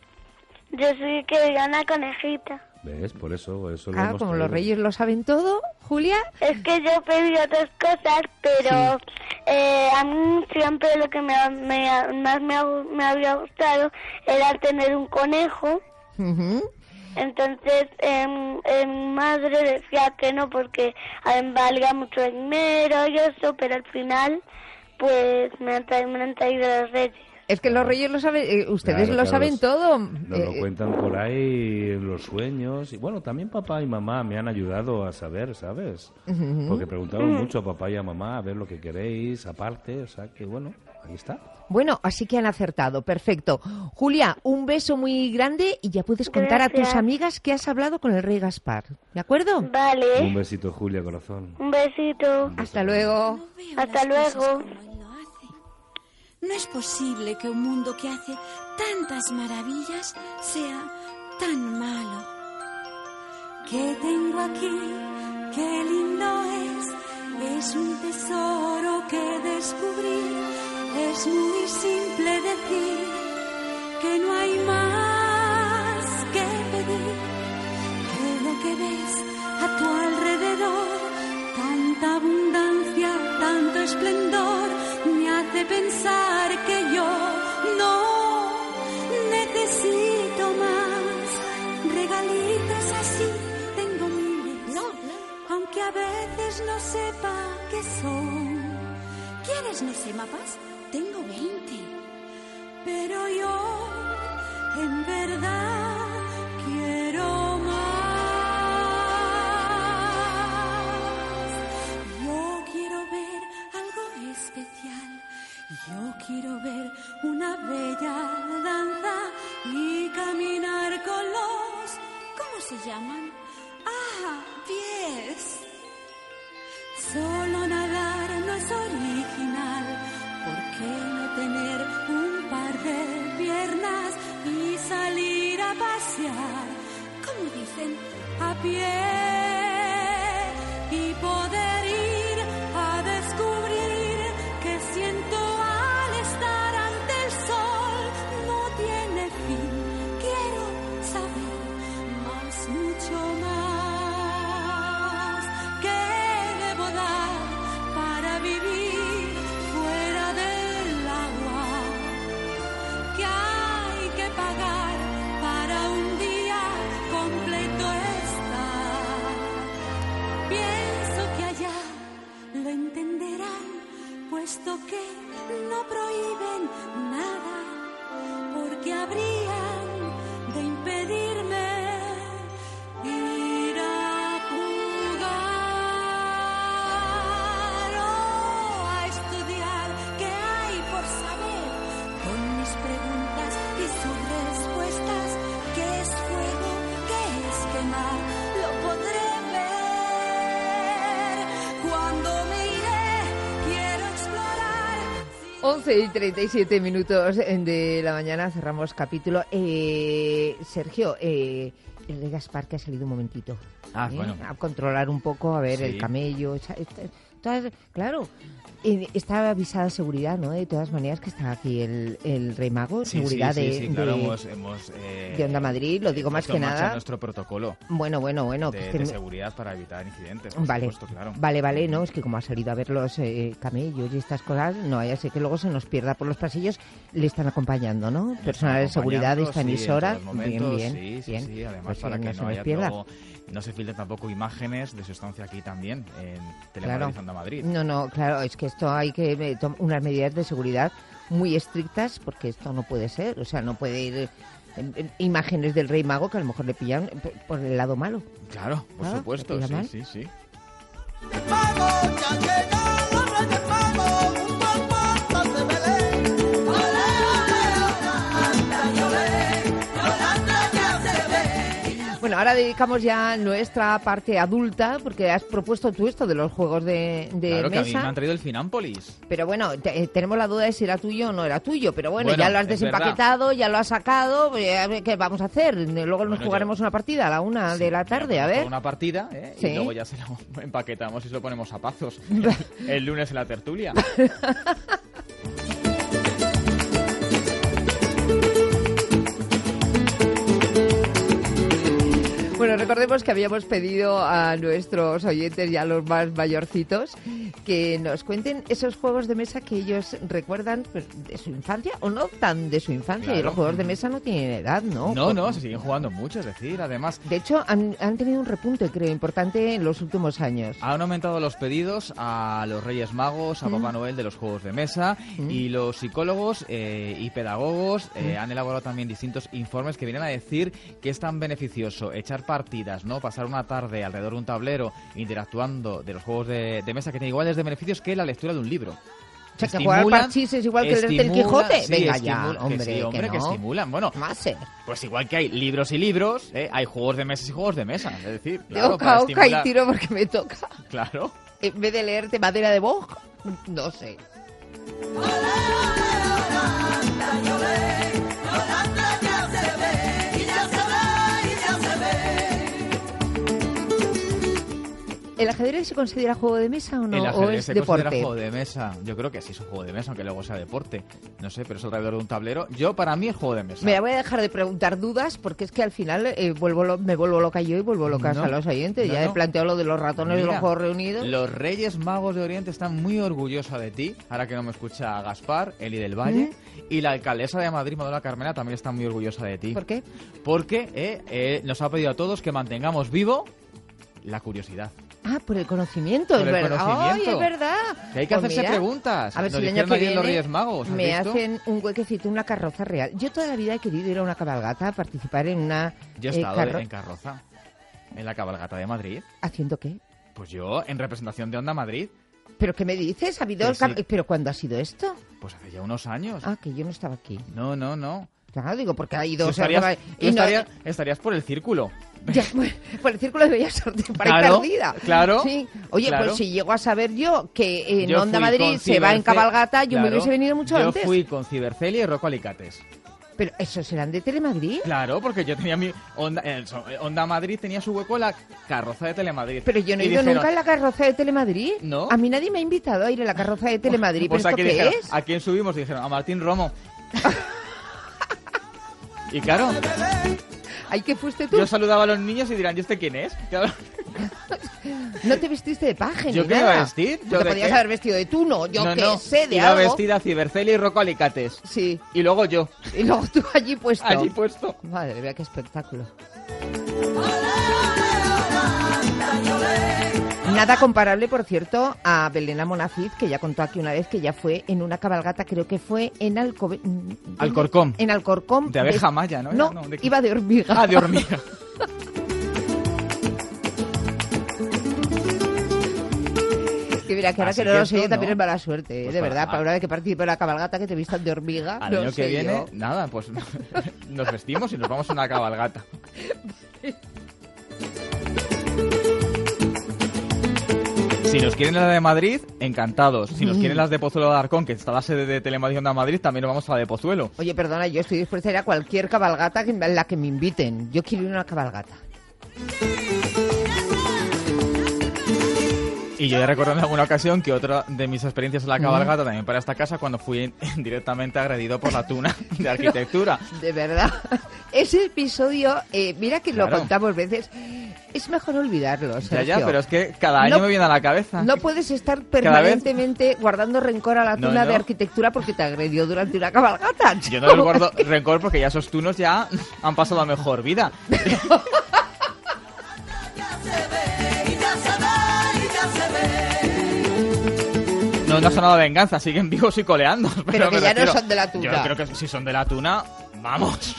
Yo sí quería una conejita. ¿Ves? Por eso lo Ah, hemos como traído. los reyes lo saben todo, Julia. Es que yo pedí otras cosas, pero a mí siempre lo que más me había gustado era tener un conejo. Ujú. Entonces mi madre decía que no porque valía mucho dinero y eso, pero al final pues me han traído los reyes. Es que los reyes lo saben, ustedes Claro, lo saben todo. Nos lo cuentan por ahí en los sueños. Y bueno, también papá y mamá me han ayudado a saber, ¿sabes? Porque preguntaron mucho a papá y a mamá a ver lo que queréis, aparte. O sea que bueno, ahí está. Bueno, así que han acertado, perfecto. Julia, un beso muy grande y ya puedes contar a tus Gracias. amigas que has hablado con el rey Gaspar, ¿de acuerdo? Un Vale, besito, Julia, corazón. un besito. Hasta luego. No veo Hasta las cosas luego. como él lo hace. No es posible que un mundo que hace tantas maravillas sea tan malo. ¿Qué tengo aquí? Qué lindo es un tesoro que descubrí. Es muy simple decir que no hay más que pedir, que lo que ves a tu alrededor, tanta abundancia, tanto esplendor, me hace pensar que yo no necesito más regalitos así, tengo miles, aunque a veces no sepa qué son. ¿Quieres no sé mapas? Tengo 20, pero yo en verdad quiero más. Yo quiero ver algo especial, yo quiero ver una bella danza y caminar con los... ¿Cómo se llaman? ¡Ah, pies! Solo nadar no es original, ¿por qué no tener un par de piernas y salir a pasear, como dicen, a pie y poder ir a descubrir que siento al estar ante el sol no tiene fin? Quiero saber más, mucho más, que debo dar para vivir fuera del agua, que hay que pagar para un día completo estar. Pienso que allá lo entenderán, puesto que no prohíben nada, porque habrían de impedirme ir a jugar o a estudiar. ¿Qué hay por saber? Con mis preguntas y sus respuestas. ¿Qué es fuego? ¿Qué es quemar? Lo podré ver cuando me iré. Quiero explorar. 11:37 de la mañana, cerramos capítulo. Sergio, el de Gaspar que ha salido un momentito. Bueno. A controlar un poco, a ver, Sí. el camello. Claro, está avisada seguridad, ¿no? De todas maneras que está aquí el Rey Mago, Sí, seguridad sí, claro, de Onda Madrid, lo digo más puesto que en marcha nada. nuestro protocolo Bueno. de seguridad para evitar incidentes, por Vale, supuesto, claro. vale, no, es que como ha salido a ver los camellos y estas cosas, no vaya a ser que luego se nos pierda por los pasillos, le están acompañando, ¿no? Personal de seguridad de esta emisora, bien, Sí, además pues para no que se no nos haya pierda. luego, no se filtren tampoco imágenes de su estancia aquí también, en Claro. Telemadrid, Onda Madrid. No, claro, es que esto hay que unas medidas de seguridad muy estrictas porque esto no puede ser, o sea, no puede ir imágenes del Rey Mago que a lo mejor le pillan por el lado malo. Claro, por Claro, supuesto, ¿te pilla mal? sí. Bueno, ahora dedicamos ya nuestra parte adulta, porque has propuesto tú esto de los juegos de Claro que a mí mesa. me han traído el Finámpolis. Pero bueno, tenemos la duda de si era tuyo o no era tuyo. Pero bueno, Bueno, ya lo has es desempaquetado, ya lo has sacado. Pues, a ver, ¿qué vamos a hacer? Luego nos Bueno, jugaremos una partida a la 1 de la tarde, a ver. Una partida, Sí. y luego ya se lo empaquetamos y se lo ponemos a pazos. El lunes en la tertulia. Bueno, recordemos que habíamos pedido a nuestros oyentes y a los más mayorcitos que nos cuenten esos juegos de mesa que ellos recuerdan pues, de su infancia o no tan de su infancia. Claro. Y los juegos de mesa no tienen edad, ¿no? No, se siguen jugando mucho, es decir, además De hecho, han tenido un repunte, creo, importante en los últimos años. han aumentado los pedidos a los Reyes Magos, a Papá Noel de los juegos de mesa, y los psicólogos y pedagogos han elaborado también distintos informes que vienen a decir que es tan beneficioso echar partidas, ¿no? Pasar una tarde alrededor de un tablero interactuando de los juegos de mesa que tiene iguales de beneficios que la lectura de un libro. O sea, que jugar al parchís es igual que leerte el Quijote. Sí, Venga ya, hombre, que sí, hombre, que no. estimulan. Bueno, Más ser. pues igual que hay libros y libros, hay juegos de mesas y juegos de mesa. Es decir, De claro, oca para a oca y estimular... tiro porque me toca. Claro. En vez de leerte Madera de Boj, no sé. ¿El ajedrez se considera juego de mesa o no? El ¿O ajedrez es se deporte? considera juego de mesa. Yo creo que sí es un juego de mesa, aunque luego sea deporte. No sé, pero es alrededor de un tablero. Para mí es juego de mesa. Me voy a dejar de preguntar dudas porque es que al final me vuelvo loca yo y vuelvo locas a los oyentes. Ya he planteado lo de los ratones de los Juegos Reunidos. Los Reyes Magos de Oriente están muy orgullosos de ti, ahora que no me escucha Gaspar, Eli del Valle. Y la alcaldesa de Madrid, Madonna Carmena, también está muy orgullosa de ti. ¿Por qué? Porque nos ha pedido a todos que mantengamos vivo la curiosidad. Ah, por el conocimiento, Por es el verdad. conocimiento. ¡Ay, es verdad! Que hay que Pues hacerse mira, preguntas. A ver si Nos el año dijeron que ayer viene los Reyes Magos, ¿has me visto? hacen un huequecito, una carroza real. Yo toda la vida he querido ir a una cabalgata, participar en una Yo he estado en carroza, en la cabalgata de Madrid. ¿Haciendo qué? Pues yo, en representación de Onda Madrid. ¿Pero qué me dices? ¿Ha habido Sí. ¿Pero cuándo ha sido esto? Pues hace ya unos años. Ah, que yo no estaba aquí. No. Claro, digo, porque ha ido... Tú estarías por el círculo. Ya, por el Círculo de Bellas Artes, para Claro, ir perdida. claro, Sí. Oye, claro. pues si llego a saber yo que en Yo Onda fui Madrid con se va en Ciberce- cabalgata, yo me Claro, hubiese venido mucho antes. Yo fui con Cibercelia y Rocco Alicates. Pero ¿esos serán de Telemadrid? Claro, porque yo tenía mi... Onda Madrid tenía su hueco en la carroza de Telemadrid. Pero yo no he Y ido dijeron, nunca en la carroza de Telemadrid. ¿No? A mí nadie me ha invitado a ir en la carroza de Telemadrid. Pues ¿Pero aquí esto qué dijeron, es? ¿a quién subimos? Dijeron, a Martín Romo. Y claro, ¿Ay, qué fuiste tú? yo saludaba a los niños y dirán, ¿y este quién es? Claro. No te vestiste de paje ¿Yo ni qué nada. iba a vestir? ¿Yo Te de podías qué? haber vestido de tú, no. Yo No, qué no, sé de iba algo. vestida Cibercelia y Rocco Alicates. Sí. Y luego yo, Y luego tú allí puesto. allí puesto. Madre mía, qué espectáculo. Nada comparable, por cierto, a Belén Monafid, que ya contó aquí una vez que ya fue en una cabalgata, creo que fue en Alcorcón. En Alcorcón. De abeja maya, ¿no? No, ¿de qué? iba de hormiga. Ah, de hormiga. Que mira, que ahora Así que no que lo sé, esto, también ¿no? es mala suerte, Pues de para verdad. mal. Para una vez que participe en la cabalgata, que te vistan de hormiga. Al no año sé que viene, yo. nada, pues nos vestimos y nos vamos a una cabalgata. Si nos quieren la de Madrid, encantados. Si nos quieren las de Pozuelo de Alarcón, que está la sede de Telemadrid Onda Madrid, también nos vamos a la de Pozuelo. Oye, perdona, yo estoy dispuesta a ir a cualquier cabalgata en la que me inviten. Yo quiero ir a una cabalgata. Y yo ya recuerdo en alguna ocasión que otra de mis experiencias en la cabalgata, también para esta casa, cuando fui directamente agredido por la tuna de arquitectura. De verdad. Ese episodio, mira que lo Claro. contamos veces, es mejor olvidarlo, Ya, Sergio. pero es que cada año No- me viene a la cabeza. No puedes estar vez- permanentemente guardando rencor a la No, tuna de no. arquitectura porque te agredió durante una cabalgata. Yo no les guardo rencor porque ya esos tunos ya han pasado a mejor vida. No ha sonado venganza, siguen vivos y coleando. Pero que me ya no refiero- son de la tuna. Yo creo que si son de la tuna, vamos.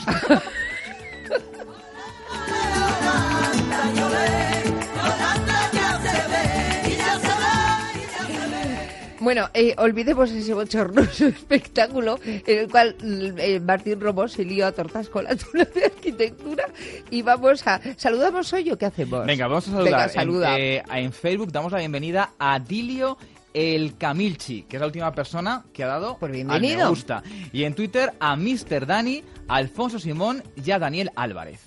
Bueno, olvidemos ese bochornoso espectáculo en el cual Martín Romo se lió a tortas con la tuna de arquitectura y vamos a... ¿Saludamos hoy o qué hacemos? Venga, vamos a saludar. Venga, saluda. En Facebook damos la bienvenida a Dilio El Camilchi, que es la última persona que ha dado Pues al bienvenido. me gusta. Y en Twitter a Mr. Dani, a Alfonso Simón y a Daniel Álvarez.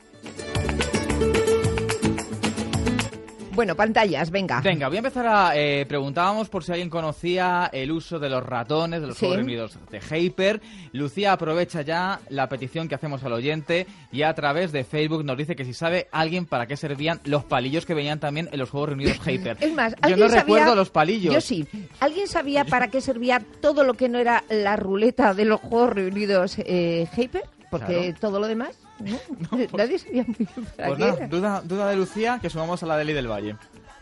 Bueno, pantallas, venga. Venga, voy a empezar a... preguntábamos por si alguien conocía el uso de los ratones, de los Sí. Juegos Reunidos de Hyper. Lucía aprovecha ya la petición que hacemos al oyente y a través de Facebook nos dice que si sabe alguien para qué servían los palillos que venían también en los Juegos Reunidos Hyper. Es más, yo ¿alguien no sabía- recuerdo los palillos. Yo sí. ¿Alguien sabía para qué servía todo lo que no era la ruleta de los Juegos Reunidos Hyper? Porque Claro. todo lo demás, ¿no? pues- Nadie sabía muy bien para Pues qué nada, era. duda de Lucía, que sumamos a la de Eli del Valle.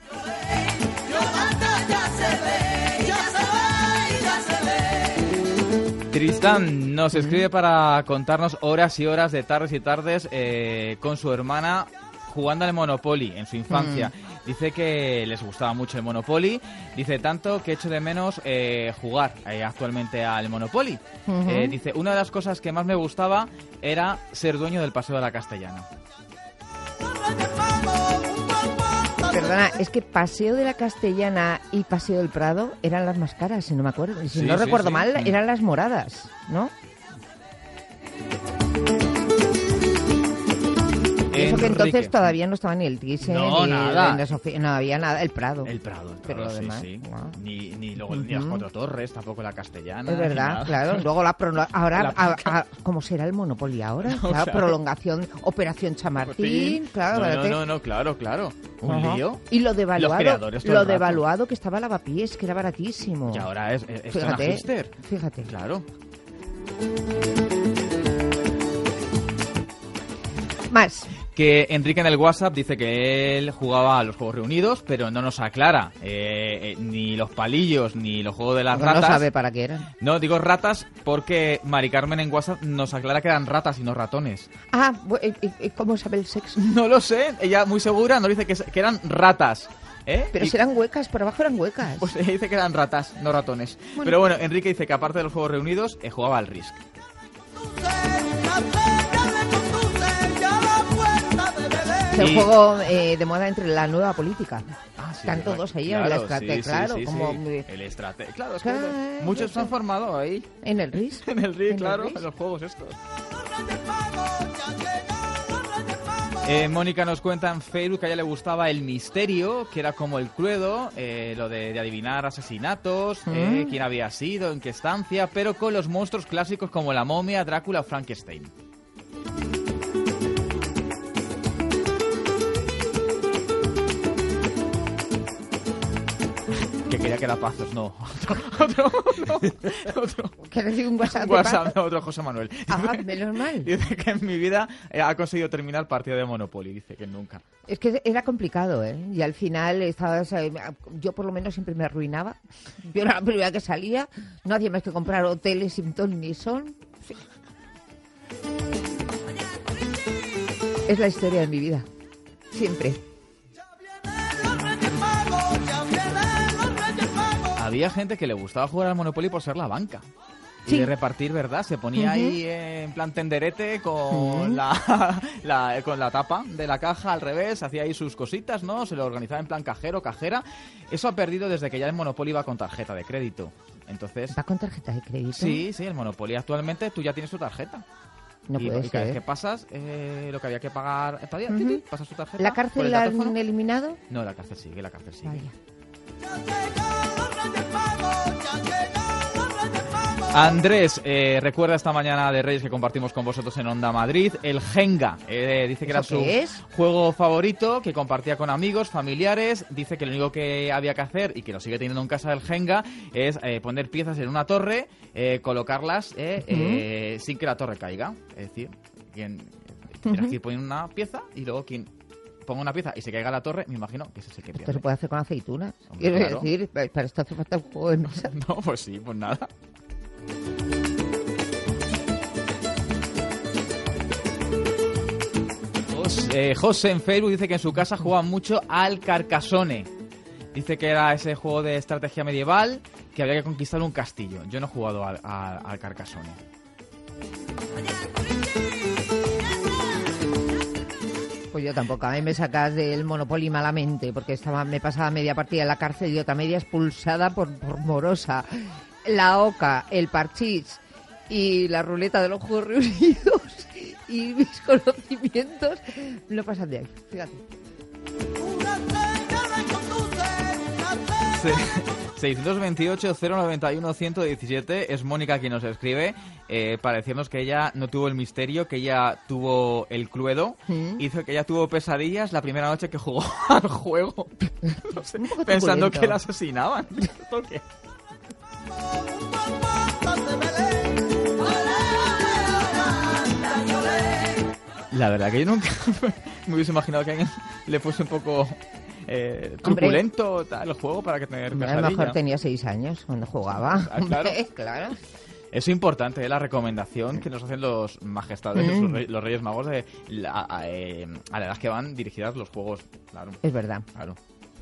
Tristán nos escribe para contarnos horas y horas de tardes y tardes con su hermana jugando al Monopoly en su infancia. Dice que les gustaba mucho el Monopoly. Dice tanto que echo de menos jugar actualmente al Monopoly. Dice, una de las cosas que más me gustaba era ser dueño del Paseo de la Castellana. Perdona, es que Paseo de la Castellana y Paseo del Prado eran las más caras, si no me acuerdo. Y si Sí, no sí, recuerdo sí. mal, eran las moradas, ¿no? Y En eso que entonces Enrique. todavía no estaba ni el Thyssen, No, ni nada. no había nada. El Prado. El Prado, Pero lo sí, demás, sí. wow. Ni las Cuatro Torres, tampoco la Castellana. Es ni verdad, nada. claro. Luego ahora, La- ¿cómo será el Monopoly ahora? No, Claro, claro. prolongación, Operación Chamartín, claro. Claro. Un Ajá. lío. Y lo Los devaluado, creadores todo lo el rato. devaluado que estaba Lavapiés, que era baratísimo. Y ahora es Zona Fíjate, Hipster. fíjate. Claro. Más. Que Enrique en el WhatsApp dice que él jugaba a los juegos reunidos, pero no nos aclara ni los palillos ni los juegos de las Porque no ratas. sabe para qué eran. No, digo ratas porque Mari Carmen en WhatsApp nos aclara que eran ratas y no ratones. Ah, ¿cómo sabe el sexo? No lo sé, ella muy segura nos dice que eran ratas. Pero Y- si eran huecas, por abajo eran huecas. Pues ella dice que eran ratas, no ratones. Bueno. Pero bueno, Enrique dice que aparte de los juegos reunidos, jugaba al Risk. Es el Y- juego de moda entre la nueva política. Ah, sí, Están verdad. todos ahí en la estrategia, claro, como El estrategia. Claro, es que Claro, muchos se han formado ahí. en el RIS. En el Risk, En el claro, Risk. en los juegos estos. Mónica nos cuenta en Facebook que a ella le gustaba el misterio, que era como el Cluedo, lo de adivinar asesinatos, quién había sido, en qué estancia, pero con los monstruos clásicos como la momia, Drácula o Frankenstein. Que quería que era Pazos, no. Otro. Que recibe un WhatsApp. de WhatsApp, Paco. no, otro José Manuel. Ah, menos mal. Dice que en mi vida ha conseguido terminar partida de Monopoly. Dice que nunca. Es que era complicado, ¿eh? Y al final estabas, yo por lo menos siempre me arruinaba. Yo era la primera que salía, no hacía más que comprar hoteles sin ton ni son. Sí. Es la historia de mi vida. Siempre. Había gente que le gustaba jugar al Monopoly por ser la banca. Y Sí. de repartir, ¿verdad? Se ponía ahí en plan tenderete con con la tapa de la caja al revés, hacía ahí sus cositas, ¿no? Se lo organizaba en plan cajero, cajera. Eso ha perdido desde que ya el Monopoly va con tarjeta de crédito. Entonces, ¿Va con tarjeta de crédito? sí, el Monopoly actualmente tú ya tienes tu tarjeta. No y, puede y cada vez ser. que pasas, lo que había que pagar, todavía, pasas tu tarjeta. ¿La por cárcel el la datáfono. han eliminado? No, la cárcel sigue, la cárcel sigue. Vaya. Andrés recuerda esta mañana de Reyes que compartimos con vosotros en Onda Madrid el Jenga. Dice que era ¿Eso su qué es? juego favorito, que compartía con amigos, familiares. Dice que lo único que había que hacer, y que lo sigue teniendo en casa del Jenga, es poner piezas en una torre, colocarlas sin que la torre caiga. Es decir, tienes que ir poniendo una pieza y luego quien ponga una pieza y se caiga la torre, me imagino que ese es el que Esto pierde. se puede hacer con aceitunas. Hombre, Quiero claro. decir, para esto hace falta un juego de mesa. No, pues sí, pues nada. José en Facebook dice que en su casa jugaba mucho al Carcassonne. Dice que era ese juego de estrategia medieval que había que conquistar un castillo. Yo no he jugado al Carcassonne. Pues yo tampoco. A mí me sacas del Monopoly malamente, porque me pasaba media partida en la cárcel y otra media expulsada por morosa. La oca, el parchís y la ruleta de los juegos reunidos y mis conocimientos no pasan de ahí. Fíjate. 628-091-117 es Mónica quien nos escribe para decirnos que ella no tuvo el misterio, que ella tuvo el Cluedo. Dice que ella tuvo pesadillas la primera noche que jugó al juego. No sé, Un poco pensando truculento. que la asesinaban. ¿Esto qué? La verdad que yo nunca me hubiese imaginado que a alguien le fuese un poco truculento tal, el juego para que tener A lo pesadilla. mejor tenía 6 años cuando jugaba. Ah, claro. Claro. Es importante la recomendación que nos hacen los majestades, los Reyes Magos, de a la edad que van dirigidas los juegos. Claro, Es verdad. claro.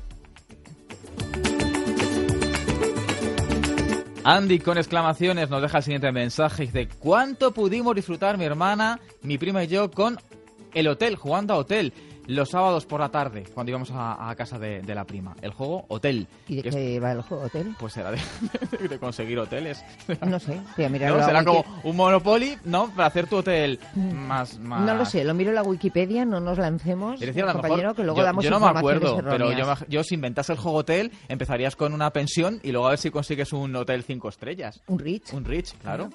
Andy con exclamaciones nos deja el siguiente mensaje. Dice: ¿cuánto pudimos disfrutar mi hermana, mi prima y yo con el hotel, jugando a hotel? los sábados por la tarde, cuando íbamos a casa de la prima. El juego Hotel. ¿Y de qué va el juego Hotel? Pues era de conseguir hoteles. No sé, voy a mirarlo. ¿No? Será como un Monopoly, ¿no? Para hacer tu hotel más... No lo sé, lo miro en la Wikipedia, no nos lancemos, Es decir, a lo compañero, mejor, que luego damos yo no me informaciones acuerdo, pero erróneas. yo si inventase el juego Hotel, empezarías con una pensión y luego a ver si consigues un hotel 5 estrellas. Un Rich. Un Rich, claro.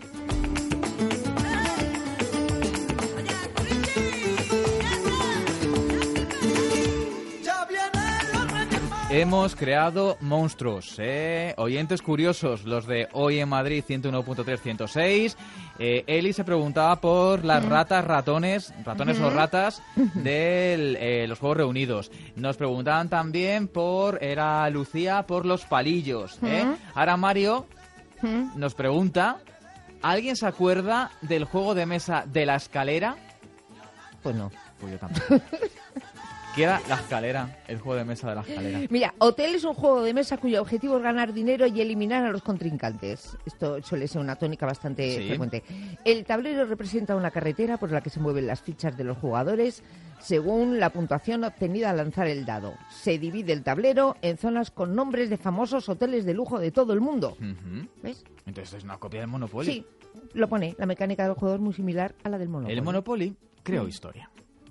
Hemos creado monstruos, oyentes curiosos, los de Hoy en Madrid 101.3, 106. Eli se preguntaba por las ratones o ratas de los Juegos Reunidos. Nos preguntaban también era Lucía, por los palillos. Ahora Mario nos pregunta, ¿alguien se acuerda del juego de mesa de la escalera? Pues no. Pues yo tampoco. ¿Qué era la escalera? El juego de mesa de la escalera. Mira, Hotel es un juego de mesa cuyo objetivo es ganar dinero y eliminar a los contrincantes. Esto suele ser una tónica bastante frecuente. El tablero representa una carretera por la que se mueven las fichas de los jugadores según la puntuación obtenida al lanzar el dado. Se divide el tablero en zonas con nombres de famosos hoteles de lujo de todo el mundo. ¿Ves? Entonces es una copia del Monopoly. Sí, lo pone. La mecánica del juego es muy similar a la del Monopoly. El Monopoly creó historia.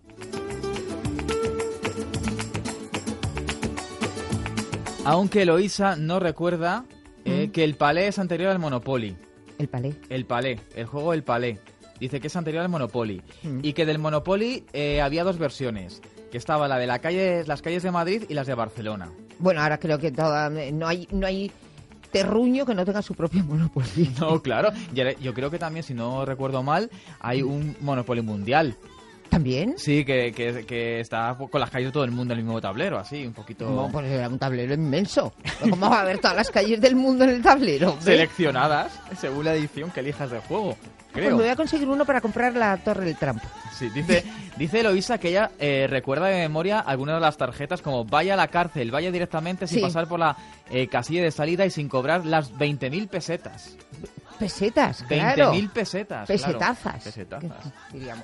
Aunque Eloísa no recuerda que el Palé es anterior al Monopoly. ¿El Palé? El Palé, el juego del Palé. Dice que es anterior al Monopoly. Y que del Monopoly había dos versiones. Que estaba la de las calles de Madrid y las de Barcelona. Bueno, ahora creo que no hay terruño que no tenga su propio Monopoly. No, claro. Yo creo que también, si no recuerdo mal, hay un Monopoly mundial. ¿También? Sí, que está con las calles de todo el mundo en el mismo tablero, así, un poquito... No, pues era un tablero inmenso. ¿Cómo va a haber todas las calles del mundo en el tablero? Seleccionadas según la edición que elijas del juego, creo. Pues me voy a conseguir uno para comprar la Torre del Trump. Sí, dice Eloísa que ella recuerda de memoria algunas de las tarjetas como vaya a la cárcel, vaya directamente sin pasar por la casilla de salida y sin cobrar las 20.000 pesetas. Pesetas, claro. 20.000 pesetas. Pesetazas. Claro. Pesetazas. Diríamos.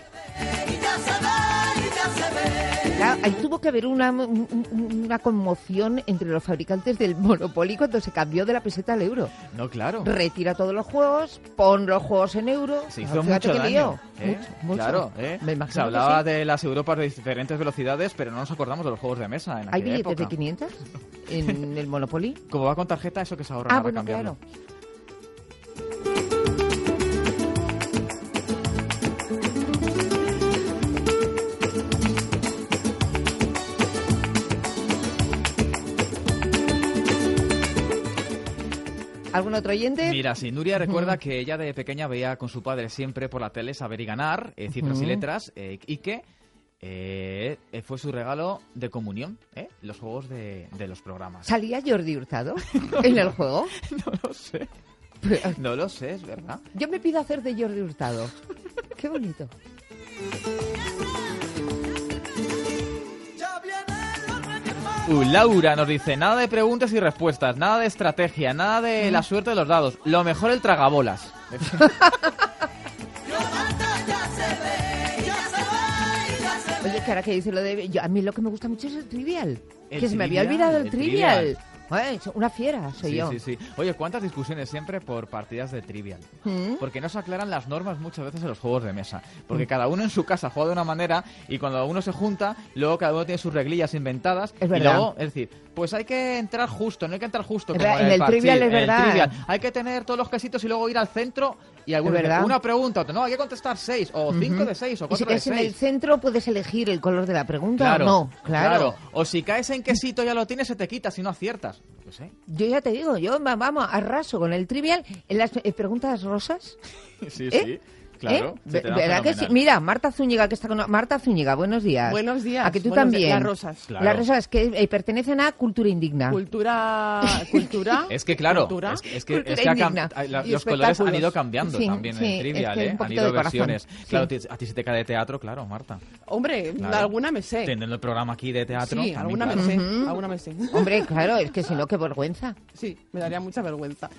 Claro, ahí tuvo que haber una conmoción entre los fabricantes del Monopoly cuando se cambió de la peseta al euro. No, claro. Retira todos los juegos, pon los juegos en euro. Se hizo mucho daño. Mucho. Claro, Me imagino se hablaba que sí. de las Europas de diferentes velocidades, pero no nos acordamos de los juegos de mesa en ¿Hay aquella billetes época. de 500 en el Monopoly? Como va con tarjeta, eso que se ahorra para bueno, cambiarlo. claro. ¿Algún otro oyente? Mira, sí, Nuria recuerda que ella de pequeña veía con su padre siempre por la tele Saber y Ganar, cifras y letras, y que fue su regalo de comunión, los juegos de los programas. ¿Salía Jordi Hurtado en el juego? No lo sé. No lo sé, es verdad. Yo me pido hacer de Jordi Hurtado. Qué bonito. Laura nos dice, nada de preguntas y respuestas, nada de estrategia, nada de la suerte de los dados. Lo mejor el tragabolas. Oye, que ahora que dice lo de... a mí lo que me gusta mucho es el Trivial. El que se me había Trivial, olvidado el el Trivial. Trivial. Ay, una fiera soy yo. Sí. Oye, ¿cuántas discusiones siempre por partidas de Trivial? Porque no se aclaran las normas muchas veces en los juegos de mesa. Porque cada uno en su casa juega de una manera y cuando uno se junta, luego cada uno tiene sus reglillas inventadas. Es y verdad. luego, es decir, pues hay que entrar justo, no hay que entrar justo. Es Como verdad, en el parchís, Trivial es en el verdad. Trivial. Hay que tener todos los quesitos y luego ir al centro y algunos verdad. una pregunta, no, hay que contestar 6 o 5 de 6 o Y 4 si de caes en el 6. centro, puedes elegir el color de la pregunta Claro, o no. Claro. O si caes en quesito ya lo tienes, se te quita si no aciertas. Yo sé. Yo ya te digo, vamos, arraso con el Trivial en las preguntas rosas. Sí, claro. se te da ¿Verdad que sí? fenomenal. Mira, Marta Zúñiga, que está con... Marta Zúñiga, buenos días. Buenos días. A que tú Buenos días. también. Las rosas. Claro. Las rosas que pertenecen a Cultura Indigna. Cultura. Es que claro, Cultura. es que indigna. Y los colores han espectáculos. ido cambiando Sí, también en sí, el Trivial, es que un han poquito ido de corazón. versiones. Sí. Claro, a ti se te cae de teatro, claro, Marta. Hombre, Claro. alguna me sé. Teniendo el programa aquí de teatro. Sí, también, alguna claro. me sé. Alguna me sé. Hombre, claro, es que si no, qué vergüenza. Sí, me daría mucha vergüenza.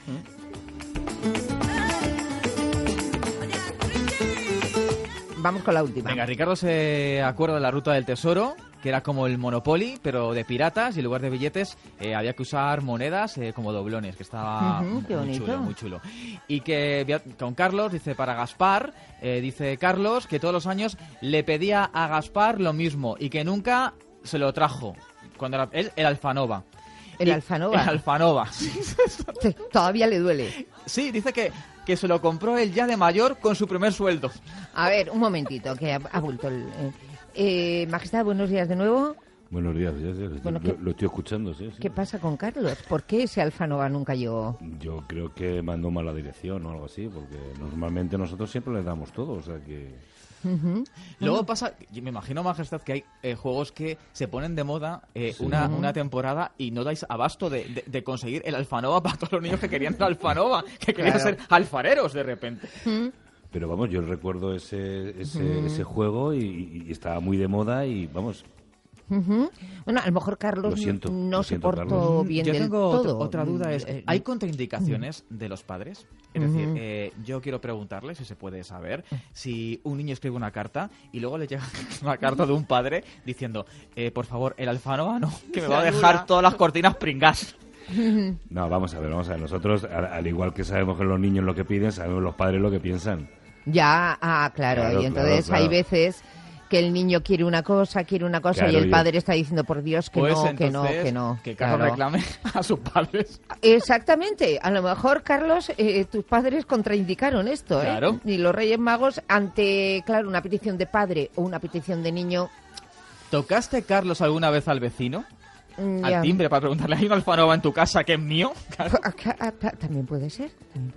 vamos con la última. Venga, Ricardo se acuerda de la ruta del tesoro, que era como el Monopoly, pero de piratas, y en lugar de billetes había que usar monedas como doblones, que estaba qué muy bonito. chulo, muy chulo. Y que con Carlos, dice, para Gaspar, dice Carlos que todos los años le pedía a Gaspar lo mismo y que nunca se lo trajo, cuando era él el Alfanova. El Alfanova. El Alfanova. Todavía le duele. Sí, dice que se lo compró él ya de mayor con su primer sueldo. A ver, un momentito, que ha vuelto el... Majestad, buenos días de nuevo. Buenos días, Bueno, lo estoy escuchando, sí. ¿Qué pasa con Carlos? ¿Por qué ese Alfanova nunca llegó? Yo creo que mandó mala dirección o algo así, porque normalmente nosotros siempre le damos todo, o sea que... Luego pasa, yo me imagino, Majestad, que hay juegos que se ponen de moda una temporada y no dais abasto de conseguir el Alfanova para todos los niños que querían el Alfanova, que querían ser alfareros de repente. Pero vamos, yo recuerdo ese juego y estaba muy de moda y vamos... Bueno, a lo mejor Carlos no se portó Carlos. bien Yo del tengo todo. otra duda, ¿hay contraindicaciones de los padres? Es decir, yo quiero preguntarle, si se puede saber, si un niño escribe una carta y luego le llega una carta de un padre diciendo, por favor, el Alfanova no, que me va a dejar todas las cortinas pringas. No, vamos a ver, nosotros, al igual que sabemos que los niños lo que piden, sabemos los padres lo que piensan. Ya, claro, y entonces claro. hay veces que el niño quiere una cosa Claro, y el padre está diciendo, por Dios, que Pues no, entonces, que no. Que Carlos Claro. reclame a sus padres. Exactamente. A lo mejor, Carlos, tus padres contraindicaron esto, Claro. Y los Reyes Magos, ante, claro, una petición de padre o una petición de niño... ¿Tocaste, Carlos, alguna vez al vecino? ya. Al timbre para preguntarle, ¿hay un Alfanova en tu casa que es mío? También puede ser,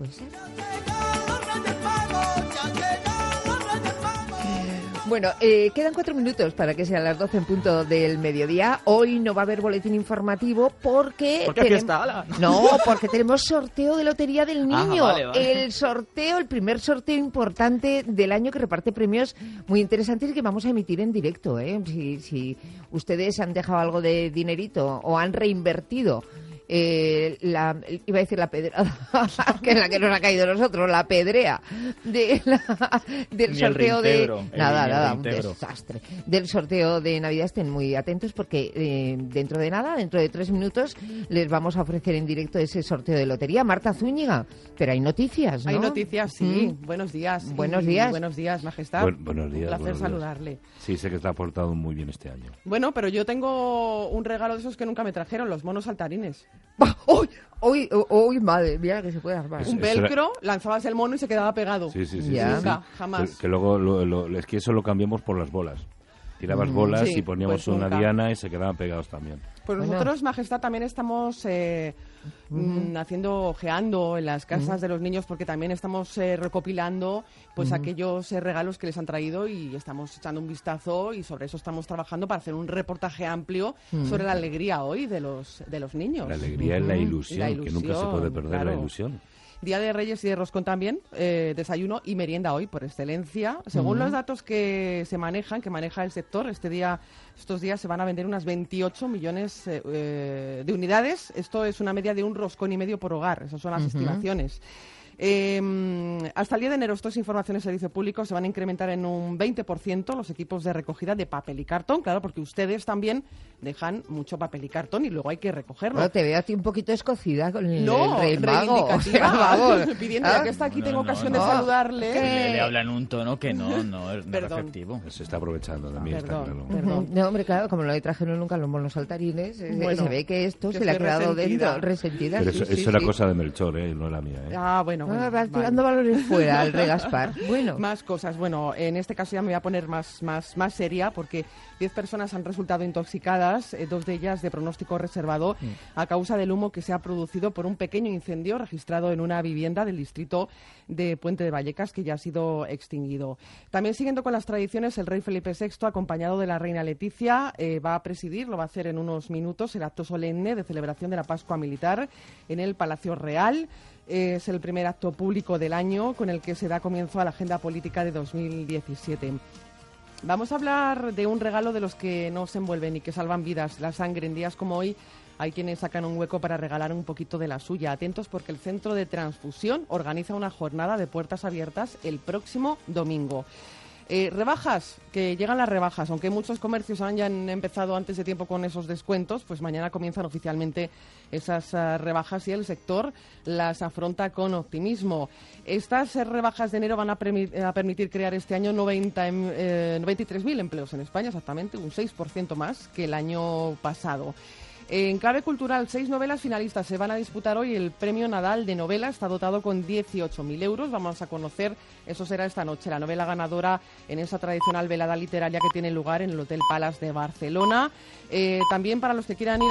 Bueno, quedan 4 minutos para que sean las 12 en punto del mediodía. Hoy no va a haber boletín informativo porque... ¿Por qué fiesta? ¡Hala! No, porque tenemos sorteo de Lotería del Niño. Vale. El primer sorteo importante del año que reparte premios muy interesantes y que vamos a emitir en directo. Si ustedes han dejado algo de dinerito o han reinvertido... iba a decir la pedrada, que es la que nos ha caído a nosotros, la pedrea del Ni sorteo el reintegro, de... Nada, un reintegro. desastre. Del sorteo de Navidad, estén muy atentos porque dentro de 3 minutos, les vamos a ofrecer en directo ese sorteo de lotería. Marta Zúñiga, pero hay noticias, ¿no? Hay noticias, sí. Buenos días. Buenos Y días. Buenos días, Majestad. Buenos días. Un placer buenos días. saludarle. Sí, sé que te ha portado muy bien este año. Bueno, pero yo tengo un regalo de esos que nunca me trajeron, los monos saltarines. ¡Uy, madre mía, que se puede armar! Un velcro, lanzabas el mono y se quedaba pegado. Sí. Ya. Nunca, jamás. Que luego, es que eso lo cambiamos por las bolas. Tirabas bolas sí, y poníamos pues una nunca. diana y se quedaban pegados también. Pues Bueno. nosotros, Majestad, también estamos ojeando en las casas de los niños porque también estamos recopilando pues aquellos regalos que les han traído y estamos echando un vistazo y sobre eso estamos trabajando para hacer un reportaje amplio sobre la alegría hoy de los niños. La alegría es la ilusión, La que nunca se puede perder claro. la ilusión. Día de Reyes y de Roscón también, desayuno y merienda hoy por excelencia. Según los datos que maneja el sector, estos días se van a vender unas 28 millones de unidades. Esto es una media de un roscón y medio por hogar, esas son las estimaciones. Hasta el 10 de enero estos informaciones de servicio público se van a incrementar en un 20% los equipos de recogida de papel y cartón, claro, porque ustedes también dejan mucho papel y cartón y luego hay que recogerlo. Bueno, te veo a ti un poquito escocida con el No, Rey Mago. reivindicativa, Vamos. pidiendo, ya que está aquí, tengo ocasión de saludarle. Le habla en un tono que no es Perdón. efectivo. Se está aprovechando también, está Perdón, claro. perdón. No, hombre, claro, como no le trajeron nunca los monos saltarines, Bueno, se ve que esto que se le ha estoy quedado resentida. dentro, resentida. Pero sí, eso sí, era sí. cosa de Melchor, no era mía. Ah, bueno, Ah, vas vale. tirando valores fuera al Rey Gaspar. Bueno, Más cosas. Bueno, en este caso ya me voy a poner más seria porque 10 personas han resultado intoxicadas, 2 de ellas de pronóstico reservado a causa del humo que se ha producido por un pequeño incendio registrado en una vivienda del distrito de Puente de Vallecas que ya ha sido extinguido. También siguiendo con las tradiciones, el rey Felipe VI, acompañado de la reina Leticia, va a presidir, lo va a hacer en unos minutos, el acto solemne de celebración de la Pascua Militar en el Palacio Real. Es el primer acto público del año con el que se da comienzo a la agenda política de 2017. Vamos a hablar de un regalo de los que no se envuelven y que salvan vidas, la sangre. En días como hoy hay quienes sacan un hueco para regalar un poquito de la suya. Atentos porque el Centro de Transfusión organiza una jornada de puertas abiertas el próximo domingo. Rebajas, que llegan las rebajas, aunque muchos comercios ya han empezado antes de tiempo con esos descuentos, pues mañana comienzan oficialmente esas rebajas y el sector las afronta con optimismo. Estas rebajas de enero van a permitir crear este año 93.000 empleos en España, exactamente, un 6% más que el año pasado. En clave cultural, 6 novelas finalistas se van a disputar hoy. El premio Nadal de novela está dotado con 18.000 euros. Vamos a conocer, eso será esta noche, la novela ganadora en esa tradicional velada literaria que tiene lugar en el Hotel Palace de Barcelona. También para los que quieran ir